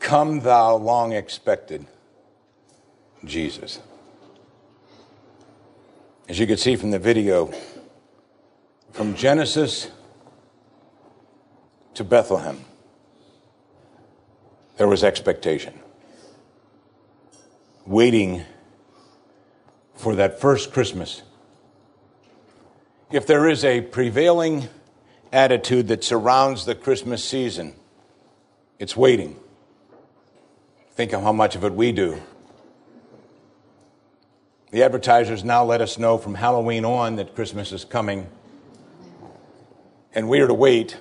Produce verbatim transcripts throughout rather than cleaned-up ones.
Come thou long expected Jesus. As you can see from the video, from Genesis to Bethlehem, there was expectation. Waiting for that first Christmas. If there is a prevailing attitude that surrounds the Christmas season, it's waiting. Think of how much of it we do. The advertisers now let us know from Halloween on that Christmas is coming, and we are to wait.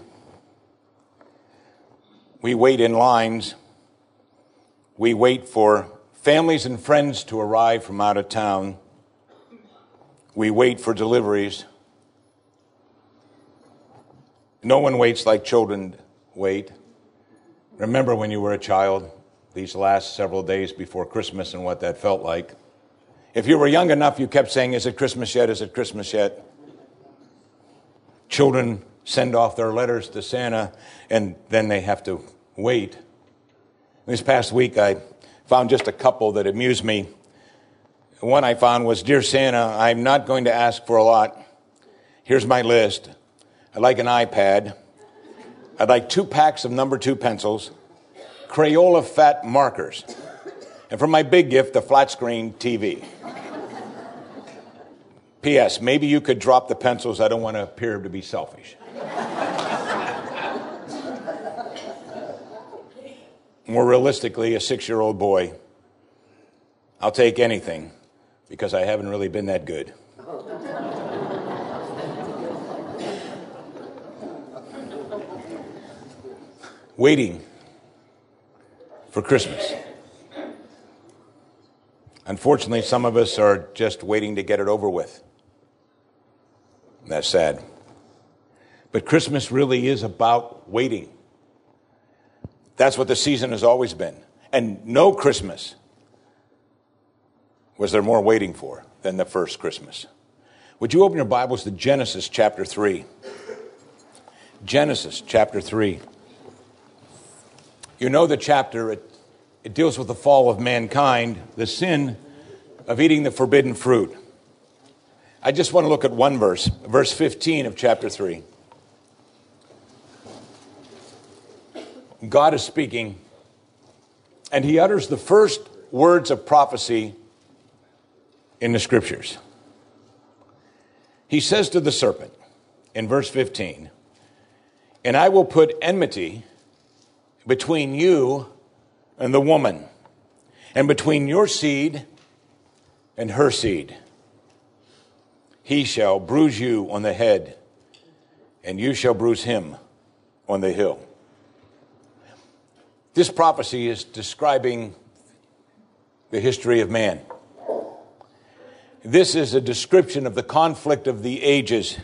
We wait in lines. We wait for families and friends to arrive from out of town. We wait for deliveries. No one waits like children wait. Remember when you were a child, these last several days before Christmas and what that felt like. If you were young enough, you kept saying, is it Christmas yet? Is it Christmas yet? Children send off their letters to Santa, and then they have to wait. This past week, I found just a couple that amused me. One I found was, Dear Santa, I'm not going to ask for a lot. Here's my list. I'd like an iPad. I'd like two packs of number two pencils, Crayola fat markers, and for my big gift, a flat screen T V. P S. Maybe you could drop the pencils. I don't want to appear to be selfish. More realistically, a six-year-old boy, I'll take anything because I haven't really been that good. Waiting for Christmas. Unfortunately, some of us are just waiting to get it over with. That's sad. But Christmas really is about waiting. That's what the season has always been. And no Christmas was there more waiting for than the first Christmas. Would you open your Bibles to Genesis chapter three? Genesis chapter three. You know the chapter, it, it deals with the fall of mankind, the sin of eating the forbidden fruit. I just want to look at one verse, verse fifteen of chapter three. God is speaking, and he utters the first words of prophecy in the scriptures. He says to the serpent in verse fifteen, and I will put enmity between you and the woman, and between your seed and her seed. He shall bruise you on the head, and you shall bruise him on the heel. This prophecy is describing the history of man. This is a description of the conflict of the ages,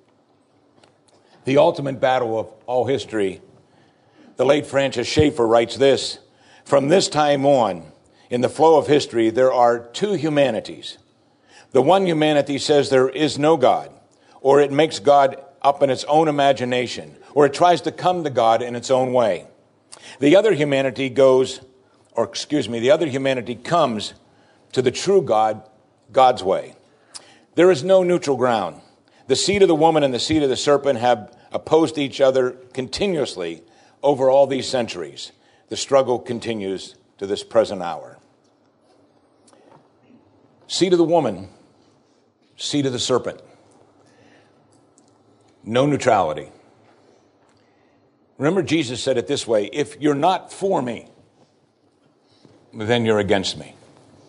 the ultimate battle of all history. The late Francis Schaeffer writes this, from this time on, in the flow of history, there are two humanities. The one humanity says there is no God, or it makes God up in its own imagination, or it tries to come to God in its own way. The other humanity goes, or excuse me, the other humanity comes to the true God, God's way. There is no neutral ground. The seed of the woman and the seed of the serpent have opposed each other continuously over all these centuries. The struggle continues to this present hour. Seed of the woman, seed of the serpent. No neutrality. Remember, Jesus said it this way, if you're not for me, then you're against me.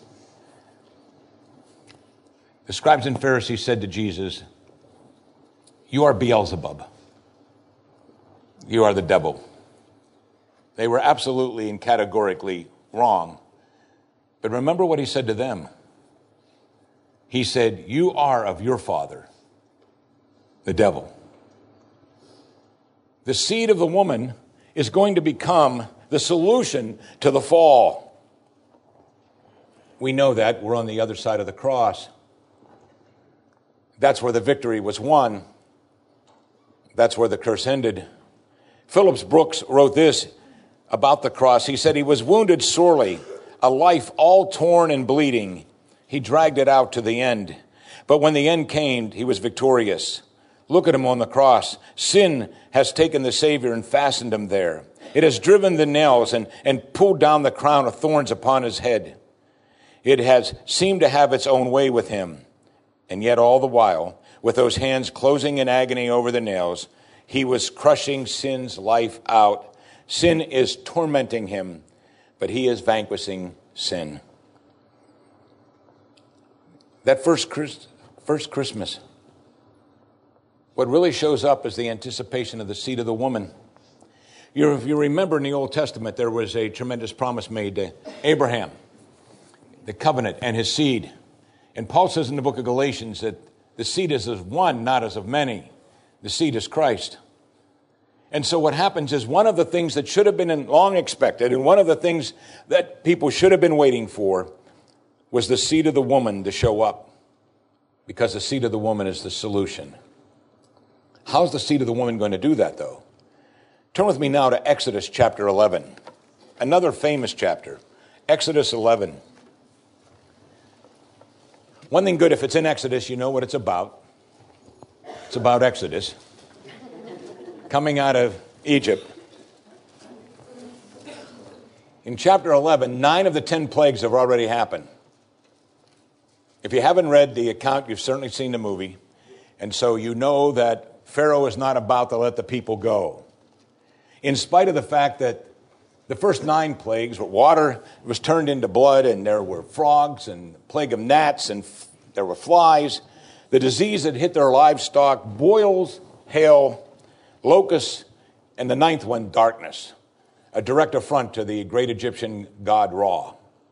The scribes and Pharisees said to Jesus, you are Beelzebub. You are the devil. They were absolutely and categorically wrong. But remember what he said to them. He said, you are of your father, the devil. The seed of the woman is going to become the solution to the fall. We know that. We're on the other side of the cross. That's where the victory was won. That's where the curse ended. Phillips Brooks wrote this, about the cross. He said he was wounded sorely, a life all torn and bleeding. He dragged it out to the end. But when the end came, he was victorious. Look at him on the cross. Sin has taken the Savior and fastened him there. It has driven the nails and, and pulled down the crown of thorns upon his head. It has seemed to have its own way with him. And yet all the while, with those hands closing in agony over the nails, he was crushing sin's life out. Sin is tormenting him, but he is vanquishing sin. That first, Christ, first Christmas, what really shows up is the anticipation of the seed of the woman. You, if you remember in the Old Testament, there was a tremendous promise made to Abraham, the covenant and his seed. And Paul says in the book of Galatians that the seed is of one, not as of many. The seed is Christ. And so what happens is one of the things that should have been long expected and one of the things that people should have been waiting for was the seed of the woman to show up, because the seed of the woman is the solution. How's the seed of the woman going to do that, though? Turn with me now to Exodus chapter eleven, another famous chapter, Exodus eleven. One thing good, if it's in Exodus, you know what it's about. It's about Exodus, coming out of Egypt. In chapter eleven, nine of the ten plagues have already happened. If you haven't read the account, you've certainly seen the movie. And so you know that Pharaoh is not about to let the people go. In spite of the fact that the first nine plagues, water was turned into blood, and there were frogs, and plague of gnats, and f- there were flies. The disease that hit their livestock, boils, hail, locusts, and the ninth one, darkness. A direct affront to the great Egyptian god Ra.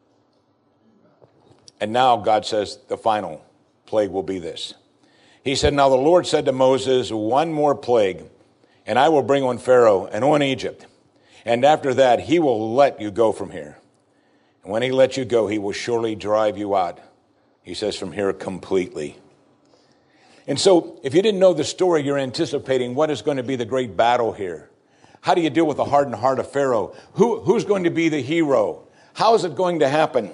And now God says the final plague will be this. He said, now the Lord said to Moses, one more plague, and I will bring on Pharaoh and on Egypt. And after that, he will let you go from here. And when he lets you go, he will surely drive you out. He says from here completely. And so if you didn't know the story, you're anticipating what is going to be the great battle here. How do you deal with the hardened heart of Pharaoh? Who, who's going to be the hero? How is it going to happen?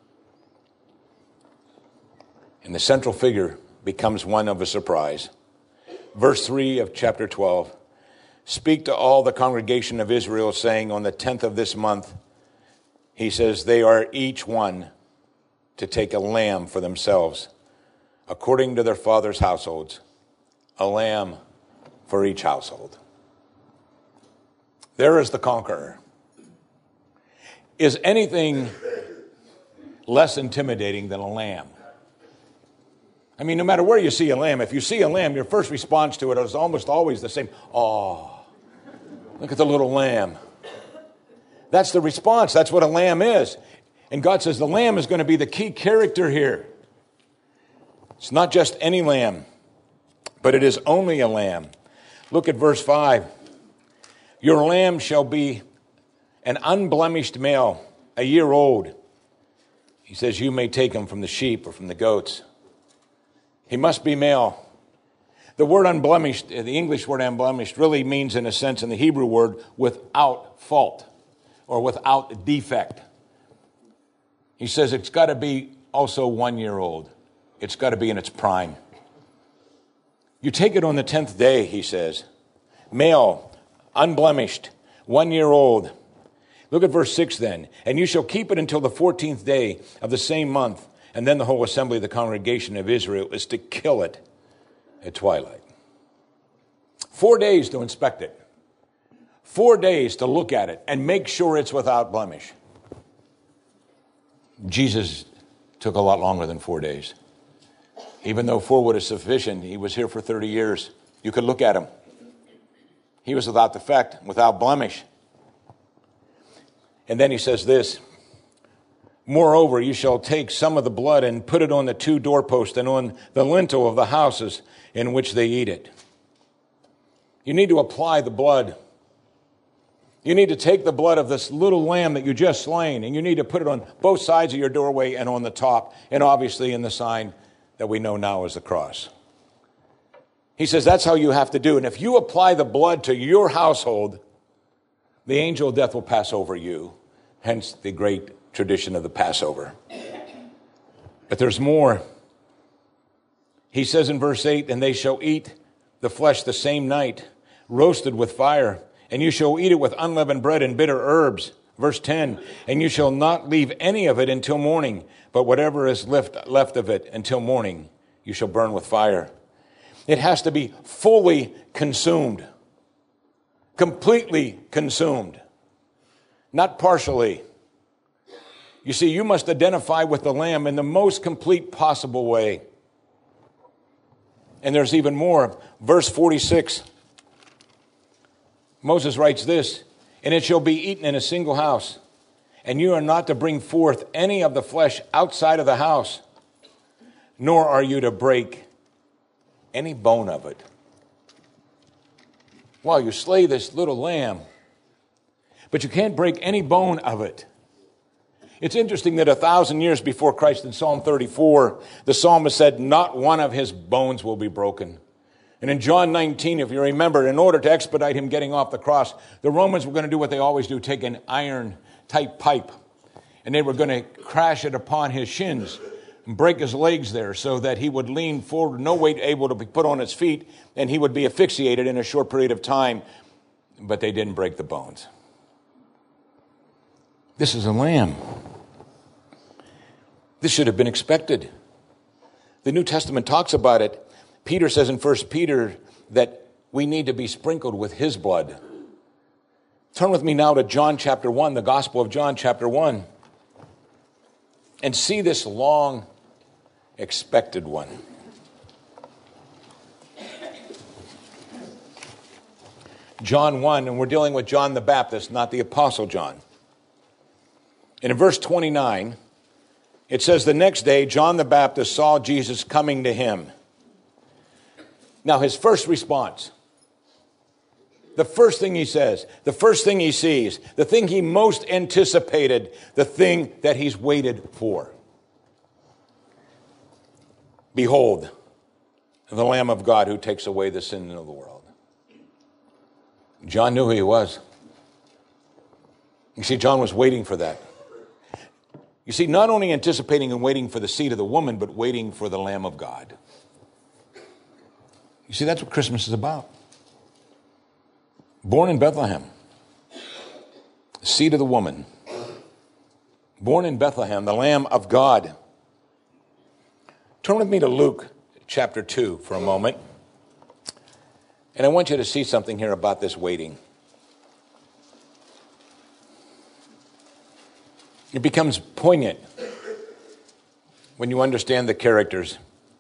And the central figure becomes one of a surprise. Verse three of chapter twelve. Speak to all the congregation of Israel, saying, on the tenth of this month, he says, they are each one to take a lamb for themselves, according to their father's households, a lamb for each household. There is the conqueror. Is anything less intimidating than a lamb? I mean, no matter where you see a lamb, if you see a lamb, your first response to it is almost always the same. Oh, look at the little lamb. That's the response. That's what a lamb is. And God says the lamb is going to be the key character here. It's not just any lamb, but it is only a lamb. Look at verse five. Your lamb shall be an unblemished male, a year old. He says you may take him from the sheep or from the goats. He must be male. The word unblemished, the English word unblemished, really means, in a sense, in the Hebrew word, without fault or without defect. He says it's got to be also one year old. It's got to be in its prime. You take it on the tenth day, he says. Male, unblemished, one year old. Look at verse six then. And you shall keep it until the fourteenth day of the same month. And then the whole assembly of the congregation of Israel is to kill it at twilight. Four days to inspect it. Four days to look at it and make sure it's without blemish. Jesus took a lot longer than four days. Even though four would have sufficient, he was here for thirty years. You could look at him. He was without defect, without blemish. And then he says this. Moreover, you shall take some of the blood and put it on the two doorposts and on the lintel of the houses in which they eat it. You need to apply the blood. You need to take the blood of this little lamb that you just slain, and you need to put it on both sides of your doorway and on the top, and obviously in the sign that we know now as the cross. He says that's how you have to do. And if you apply the blood to your household, the angel of death will pass over you, hence the great tradition of the Passover. But there's more. He says in verse eight, and they shall eat the flesh the same night, roasted with fire, and you shall eat it with unleavened bread and bitter herbs. Verse ten, and you shall not leave any of it until morning, but whatever is left, left of it until morning, you shall burn with fire. It has to be fully consumed, completely consumed, not partially. You see, you must identify with the Lamb in the most complete possible way. And there's even more. Verse forty-six, Moses writes this, and it shall be eaten in a single house, and you are not to bring forth any of the flesh outside of the house, nor are you to break any bone of it. Well, you slay this little lamb, but you can't break any bone of it. It's interesting that a thousand years before Christ in Psalm thirty-four, the psalmist said, not one of his bones will be broken. And in John nineteen, if you remember, in order to expedite him getting off the cross, the Romans were going to do what they always do, take an iron-type pipe, and they were going to crash it upon his shins and break his legs there so that he would lean forward, no weight able to be put on his feet, and he would be asphyxiated in a short period of time. But they didn't break the bones. This is a lamb. This should have been expected. The New Testament talks about it. Peter says in First Peter that we need to be sprinkled with his blood. Turn with me now to John chapter one, the Gospel of John chapter one, and see this long expected one. John one, and we're dealing with John the Baptist, not the Apostle John. And in verse twenty-nine, it says, the next day John the Baptist saw Jesus coming to him. Now, his first response, the first thing he says, the first thing he sees, the thing he most anticipated, the thing that he's waited for. Behold, the Lamb of God who takes away the sin of the world. John knew who he was. You see, John was waiting for that. You see, not only anticipating and waiting for the seed of the woman, but waiting for the Lamb of God. You see, that's what Christmas is about. Born in Bethlehem, the seed of the woman. Born in Bethlehem, the Lamb of God. Turn with me to Luke chapter two for a moment. And I want you to see something here about this waiting. It becomes poignant when you understand the characters.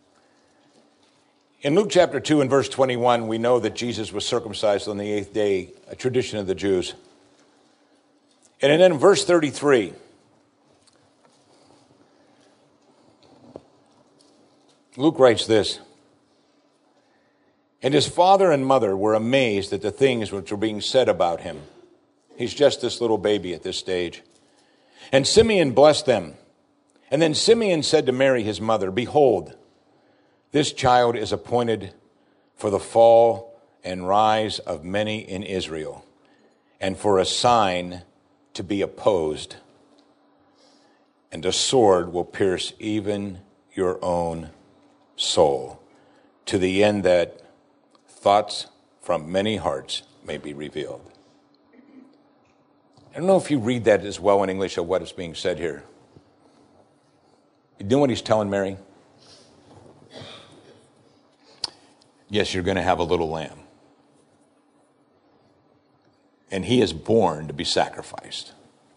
In Luke chapter two and verse twenty-one, we know that Jesus was circumcised on the eighth day, a tradition of the Jews. And then in verse thirty-three, Luke writes this, and his father and mother were amazed at the things which were being said about him. He's just this little baby at this stage. And Simeon blessed them. And then Simeon said to Mary, his mother, behold, this child is appointed for the fall and rise of many in Israel, and for a sign to be opposed. And a sword will pierce even your own soul, to the end that thoughts from many hearts may be revealed. I don't know if you read that as well in English of what is being said here. You know what he's telling Mary? Yes, you're going to have a little lamb. And he is born to be sacrificed.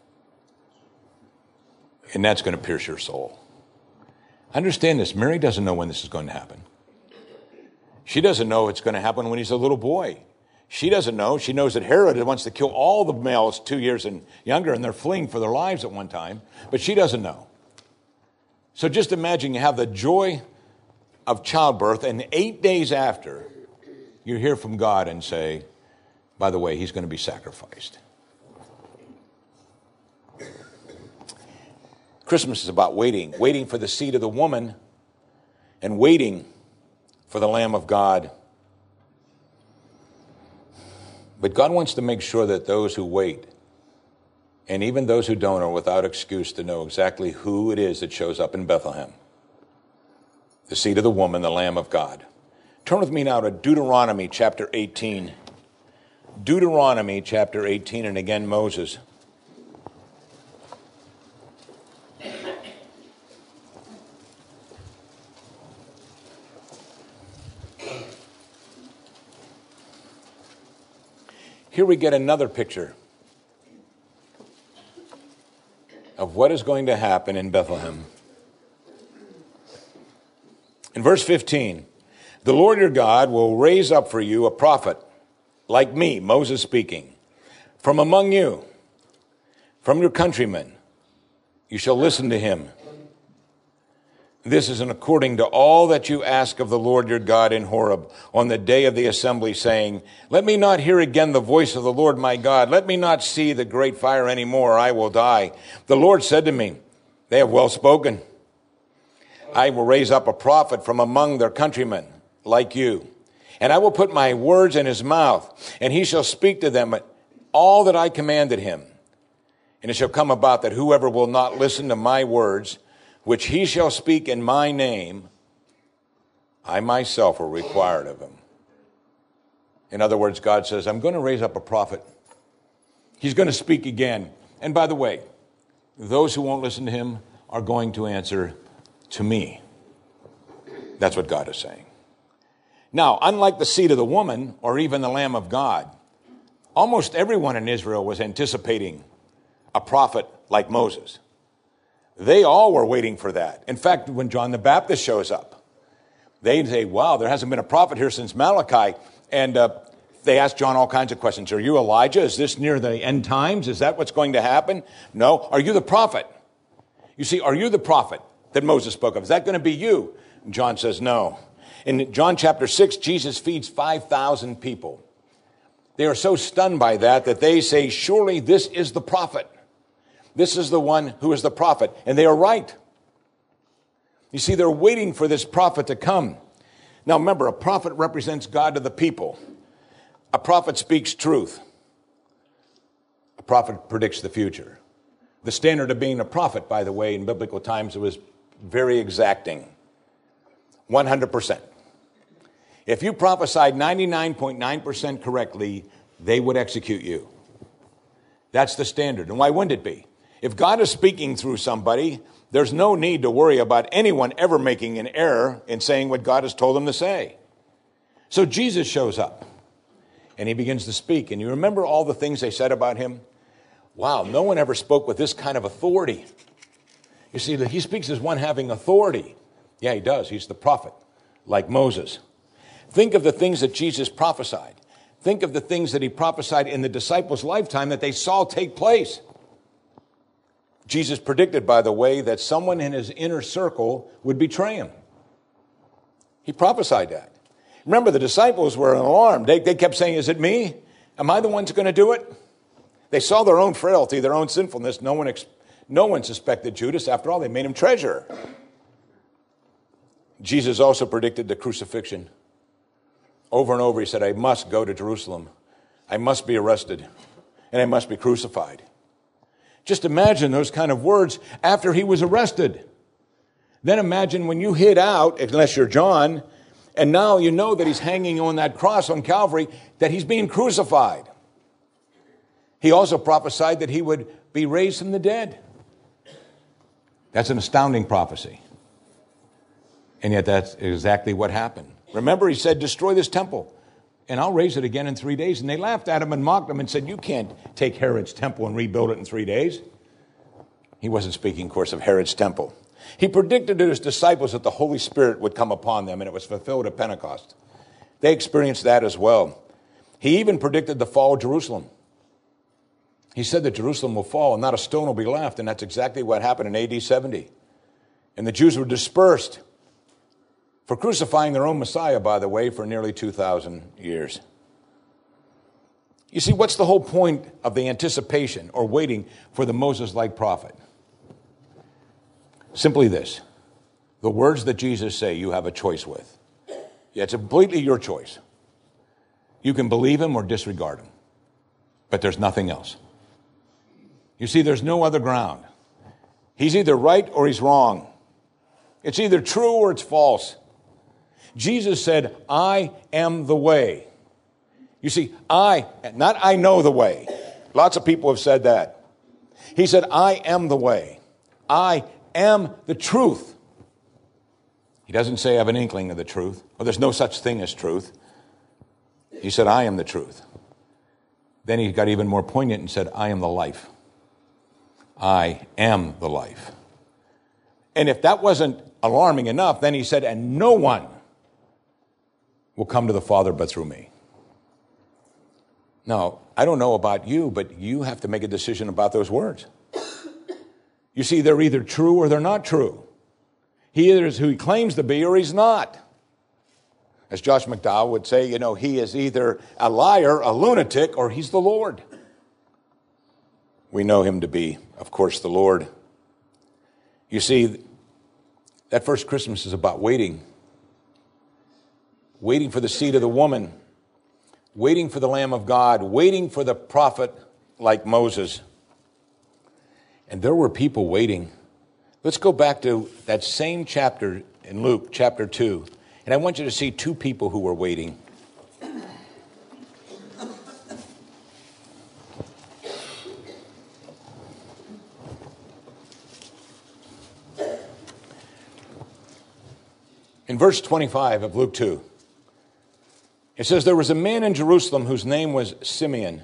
And that's going to pierce your soul. Understand this. Mary doesn't know when this is going to happen. She doesn't know it's going to happen when he's a little boy. She doesn't know. She knows that Herod wants to kill all the males two years and younger, and they're fleeing for their lives at one time. But she doesn't know. So just imagine you have the joy of childbirth, and eight days after, you hear from God and say, by the way, he's going to be sacrificed. Christmas is about waiting, waiting for the seed of the woman and waiting for the Lamb of God. But God wants to make sure that those who wait, and even those who don't, are without excuse to know exactly who it is that shows up in Bethlehem. The seed of the woman, the Lamb of God. Turn with me now to Deuteronomy chapter eighteen. Deuteronomy chapter eighteen, and again Moses. Here we get another picture of what is going to happen in Bethlehem. In verse fifteen, the Lord your God will raise up for you a prophet like me, Moses speaking, from among you, from your countrymen. You shall listen to him. This is in according to all that you ask of the Lord your God in Horeb on the day of the assembly, saying, let me not hear again the voice of the Lord my God. Let me not see the great fire any more, or I will die. The Lord said to me, they have well spoken. I will raise up a prophet from among their countrymen, like you. And I will put my words in his mouth, and he shall speak to them all that I commanded him. And it shall come about that whoever will not listen to my words, which he shall speak in my name, I myself will require it of him. In other words, God says, I'm going to raise up a prophet. He's going to speak again. And by the way, those who won't listen to him are going to answer to me. That's what God is saying. Now, unlike the seed of the woman or even the Lamb of God, almost everyone in Israel was anticipating a prophet like Moses. They all were waiting for that. In fact, when John the Baptist shows up, they say, wow, there hasn't been a prophet here since Malachi. And uh, they ask John all kinds of questions. Are you Elijah? Is this near the end times? Is that what's going to happen? No. Are you the prophet? You see, are you the prophet that Moses spoke of? Is that going to be you? And John says, no. In John chapter six, Jesus feeds five thousand people. They are so stunned by that that they say, surely this is the prophet. This is the one who is the prophet. And they are right. You see, they're waiting for this prophet to come. Now remember, a prophet represents God to the people. A prophet speaks truth. A prophet predicts the future. The standard of being a prophet, by the way, in biblical times, it was very exacting. one hundred percent. If you prophesied ninety-nine point nine percent correctly, they would execute you. That's the standard. And why wouldn't it be? If God is speaking through somebody, there's no need to worry about anyone ever making an error in saying what God has told them to say. So Jesus shows up, and he begins to speak. And you remember all the things they said about him? Wow, no one ever spoke with this kind of authority. You see, he speaks as one having authority. Yeah, he does. He's the prophet, like Moses. Think of the things that Jesus prophesied. Think of the things that he prophesied in the disciples' lifetime that they saw take place. Jesus predicted, by the way, that someone in his inner circle would betray him. He prophesied that. Remember, the disciples were alarmed. They, they kept saying, is it me? Am I the one who's going to do it? They saw their own frailty, their own sinfulness. No one, ex- no one suspected Judas. After all, they made him treasurer. Jesus also predicted the crucifixion. Over and over, he said, I must go to Jerusalem. I must be arrested, and I must be crucified. Just imagine those kind of words after he was arrested. Then imagine when you hid out, unless you're John, and now you know that he's hanging on that cross on Calvary, that he's being crucified. He also prophesied that he would be raised from the dead. That's an astounding prophecy. And yet that's exactly what happened. Remember, he said, destroy this temple, and I'll raise it again in three days. And they laughed at him and mocked him and said, you can't take Herod's temple and rebuild it in three days. He wasn't speaking, of course, of Herod's temple. He predicted to his disciples that the Holy Spirit would come upon them, and it was fulfilled at Pentecost. They experienced that as well. He even predicted the fall of Jerusalem. He said that Jerusalem will fall and not a stone will be left, and that's exactly what happened in A D seventy. And the Jews were dispersed for crucifying their own Messiah, by the way, for nearly two thousand years. You see, what's the whole point of the anticipation or waiting for the Moses-like prophet? Simply this. The words that Jesus say you have a choice with. Yeah, it's completely your choice. You can believe him or disregard him. but there's nothing else. You see, there's no other ground. He's either right or he's wrong. It's either true or it's false. Jesus said, I am the way. You see, I, not I know the way. Lots of people have said that. He said, I am the way. I am the truth. He doesn't say I have an inkling of the truth, or there's no such thing as truth. He said, I am the truth. Then he got even more poignant and said, I am the life. I am the life. And if that wasn't alarming enough, then he said, and no one will come to the Father but through me. Now, I don't know about you, but you have to make a decision about those words. You see, they're either true or they're not true. He either is who he claims to be or he's not. As Josh McDowell would say, you know, he is either a liar, a lunatic, or he's the Lord. We know him to be, of course, the Lord. You see, that first Christmas is about waiting. Waiting for the seed of the woman. Waiting for the Lamb of God. Waiting for the prophet like Moses. And there were people waiting. Let's go back to that same chapter in Luke, chapter two. And I want you to see two people who were waiting. In verse twenty-five of Luke two, it says, there was a man in Jerusalem whose name was Simeon.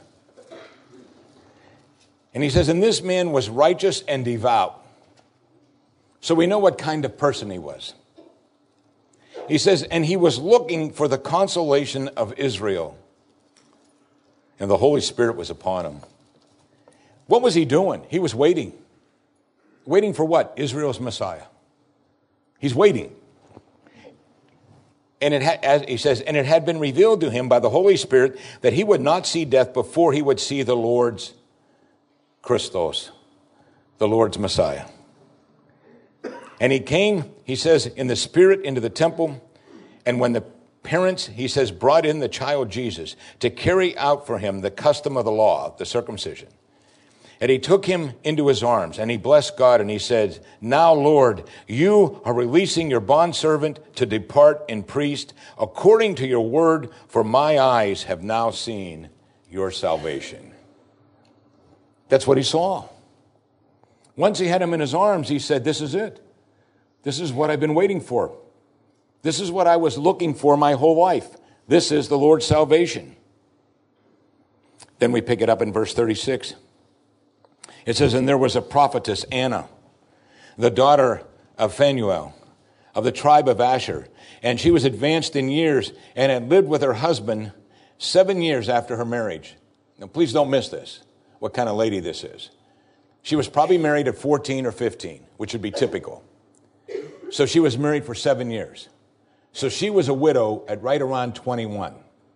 And he says, and this man was righteous and devout. So we know what kind of person he was. He says, and he was looking for the consolation of Israel. And the Holy Spirit was upon him. What was he doing? He was waiting. Waiting for what? Israel's Messiah. He's waiting. And it had, as he says, and it had been revealed to him by the Holy Spirit that he would not see death before he would see the Lord's Christos, the Lord's Messiah. And he came, he says, in the Spirit into the temple. And when the parents, he says, brought in the child Jesus to carry out for him the custom of the law, the circumcision. And he took him into his arms, and he blessed God, and he said, now, Lord, you are releasing your bondservant to depart in peace according to your word, for my eyes have now seen your salvation. That's what he saw. Once he had him in his arms, he said, this is it. This is what I've been waiting for. This is what I was looking for my whole life. This is the Lord's salvation. Then we pick it up in verse thirty-six. It says, and there was a prophetess, Anna, the daughter of Phanuel, of the tribe of Asher. And she was advanced in years and had lived with her husband seven years after her marriage. Now, please don't miss this, what kind of lady this is. She was probably married at fourteen or fifteen, which would be typical. So she was married for seven years. So she was a widow at right around twenty-one.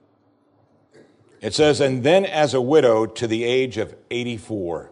It says, and then as a widow to the age of eighty-four.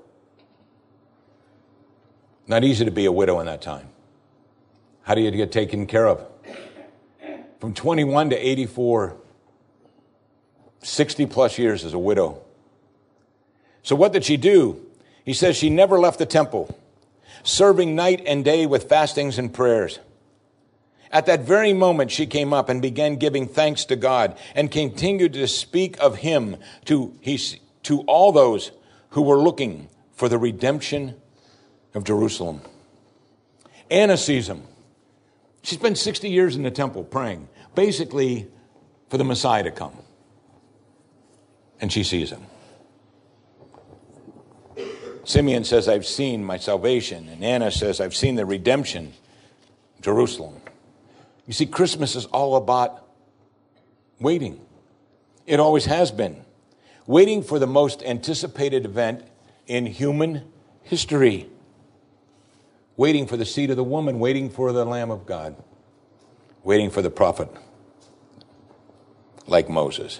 Not easy to be a widow in that time. How do you get taken care of? From twenty-one to eighty-four, sixty plus years as a widow. So what did she do? He says she never left the temple, serving night and day with fastings and prayers. At that very moment, she came up and began giving thanks to God and continued to speak of him to, he, to all those who were looking for the redemption of Jerusalem. Anna sees him. She spent sixty years in the temple praying, basically for the Messiah to come. And she sees him. Simeon says, I've seen my salvation. And Anna says, I've seen the redemption of Jerusalem. You see, Christmas is all about waiting. It always has been. Waiting for the most anticipated event in human history. Waiting for the seed of the woman, waiting for the Lamb of God, waiting for the prophet like Moses.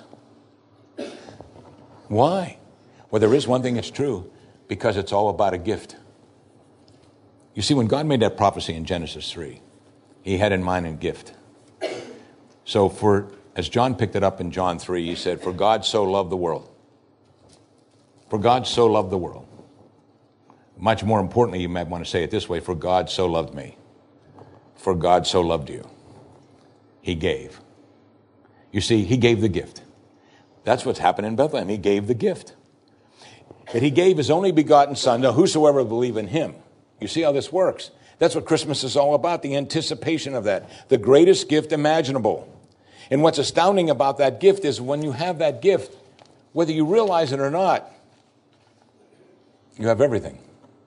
Why? Well, there is one thing that's true, because it's all about a gift. You see, when God made that prophecy in Genesis three, he had in mind a gift. So for, as John picked it up in John three, he said, for God so loved the world For God so loved the world. Much more importantly, you might want to say it this way, for God so loved me. For God so loved you. He gave. You see, he gave the gift. That's what's happened in Bethlehem. He gave the gift. That he gave his only begotten son to whosoever believe in him. You see how this works? That's what Christmas is all about, the anticipation of that. The greatest gift imaginable. And what's astounding about that gift is when you have that gift, whether you realize it or not, you have everything.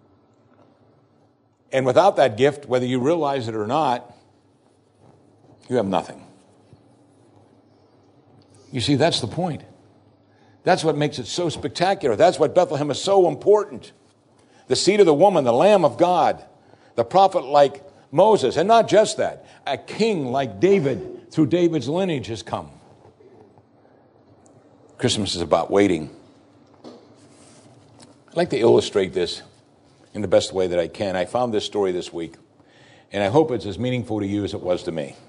And without that gift, whether you realize it or not, you have nothing. You see, that's the point. That's what makes it so spectacular. That's what Bethlehem is so important. The seed of the woman, the Lamb of God, the prophet like Moses, and not just that, a king like David through David's lineage has come. Christmas is about waiting. I'd like to illustrate this in the best way that I can. I found this story this week, and I hope it's as meaningful to you as it was to me.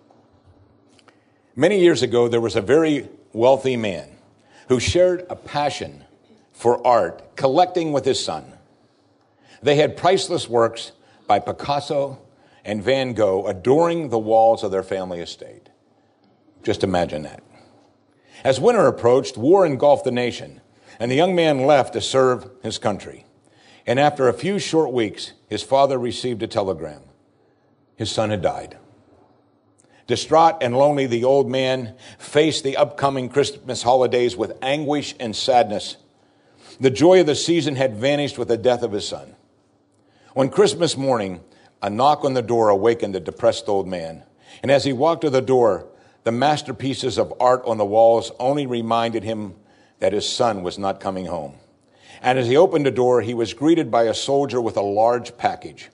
Many years ago, there was a very wealthy man who shared a passion for art, collecting with his son. They had priceless works by Picasso and Van Gogh adoring the walls of their family estate. Just imagine that. As winter approached, war engulfed the nation, and the young man left to serve his country. And after a few short weeks, his father received a telegram. His son had died. Distraught and lonely, the old man faced the upcoming Christmas holidays with anguish and sadness. The joy of the season had vanished with the death of his son. On Christmas morning, a knock on the door awakened the depressed old man. And as he walked to the door, the masterpieces of art on the walls only reminded him that his son was not coming home. And as he opened the door, he was greeted by a soldier with a large package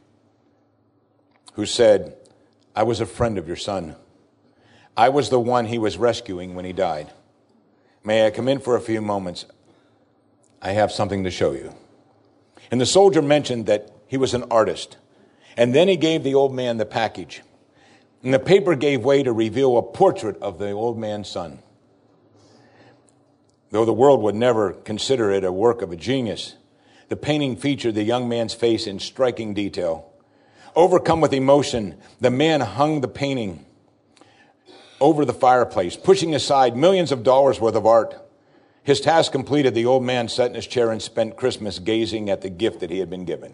who said, "I was a friend of your son. I was the one he was rescuing when he died. May I come in for a few moments? I have something to show you." And the soldier mentioned that he was an artist. And then he gave the old man the package. And the paper gave way to reveal a portrait of the old man's son. Though the world would never consider it a work of a genius, the painting featured the young man's face in striking detail. Overcome with emotion, the man hung the painting over the fireplace, pushing aside millions of dollars worth of art. His task completed, the old man sat in his chair and spent Christmas gazing at the gift that he had been given.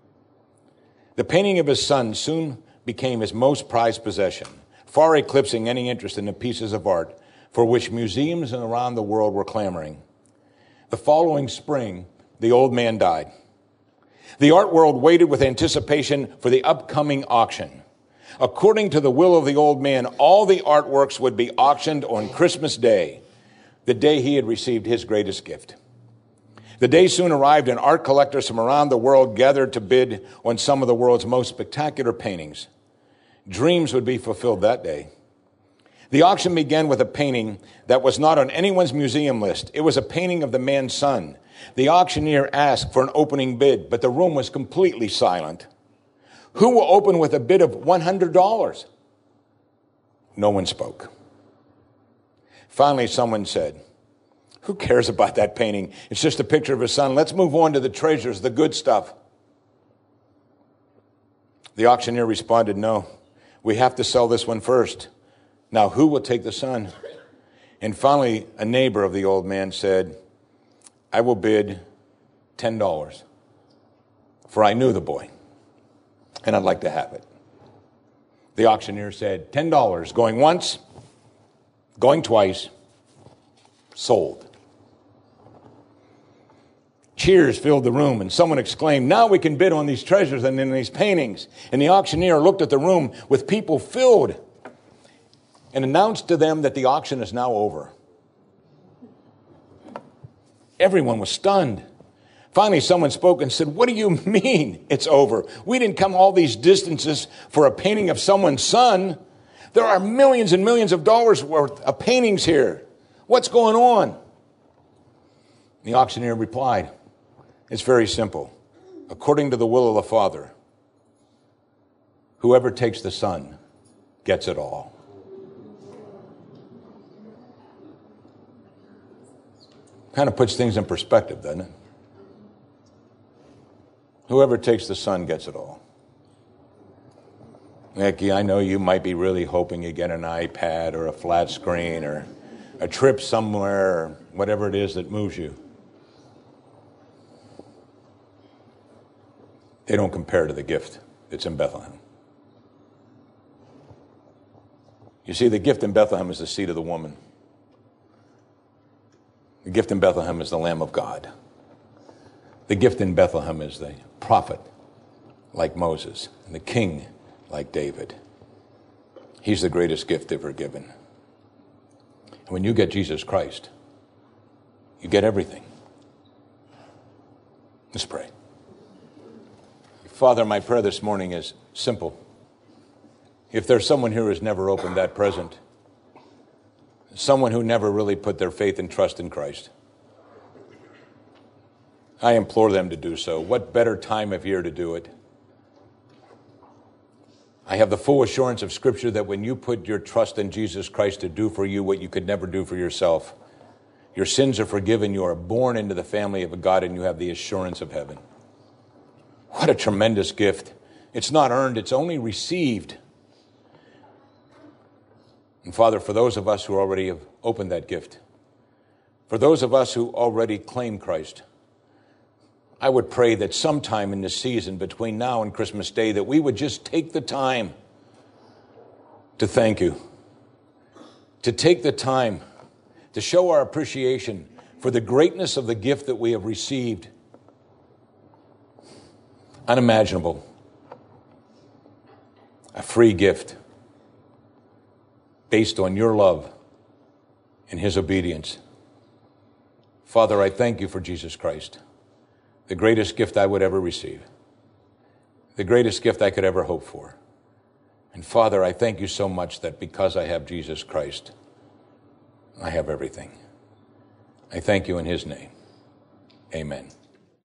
The painting of his son soon became his most prized possession, far eclipsing any interest in the pieces of art for which museums around the world were clamoring. The following spring, the old man died. The art world waited with anticipation for the upcoming auction. According to the will of the old man, all the artworks would be auctioned on Christmas Day, the day he had received his greatest gift. The day soon arrived, and art collectors from around the world gathered to bid on some of the world's most spectacular paintings. Dreams would be fulfilled that day. The auction began with a painting that was not on anyone's museum list. It was a painting of the man's son. The auctioneer asked for an opening bid, but the room was completely silent. Who will open with a bid of one hundred dollars? No one spoke. Finally, someone said, "Who cares about that painting? It's just a picture of his son. Let's move on to the treasures, the good stuff." The auctioneer responded, "No, we have to sell this one first. Now, who will take the son?" And finally, a neighbor of the old man said, "I will bid ten dollars, for I knew the boy, and I'd like to have it." The auctioneer said, ten dollars, going once, going twice, sold. Cheers filled the room, and someone exclaimed, "Now we can bid on these treasures and in these paintings." And the auctioneer looked at the room with people filled and announced to them that the auction is now over. Everyone was stunned. Finally, someone spoke and said, "What do you mean it's over? We didn't come all these distances for a painting of someone's son. There are millions and millions of dollars worth of paintings here. What's going on?" The auctioneer replied, "It's very simple. According to the will of the Father, whoever takes the Son gets it all." Kind of puts things in perspective, doesn't it? Whoever takes the Son gets it all. Nicky, I know you might be really hoping you get an iPad or a flat screen or a trip somewhere or whatever it is that moves you. They don't compare to the gift that's in Bethlehem. You see, the gift in Bethlehem is the seed of the woman. The gift in Bethlehem is the Lamb of God. The gift in Bethlehem is the prophet like Moses and the king like David. He's the greatest gift ever given. And when you get Jesus Christ, you get everything. Let's pray. Father, my prayer this morning is simple. If there's someone here who's never opened that present, someone who never really put their faith and trust in Christ, I implore them to do so. What better time of year to do it? I have the full assurance of Scripture that when you put your trust in Jesus Christ to do for you what you could never do for yourself, your sins are forgiven, you are born into the family of God, and you have the assurance of heaven. What a tremendous gift. It's not earned, it's only received. And Father, for those of us who already have opened that gift, for those of us who already claim Christ, I would pray that sometime in the season between now and Christmas Day that we would just take the time to thank you, to take the time to show our appreciation for the greatness of the gift that we have received. Unimaginable. A free gift based on your love and his obedience. Father, I thank you for Jesus Christ, the greatest gift I would ever receive, the greatest gift I could ever hope for. And Father, I thank you so much that because I have Jesus Christ, I have everything. I thank you in his name. Amen.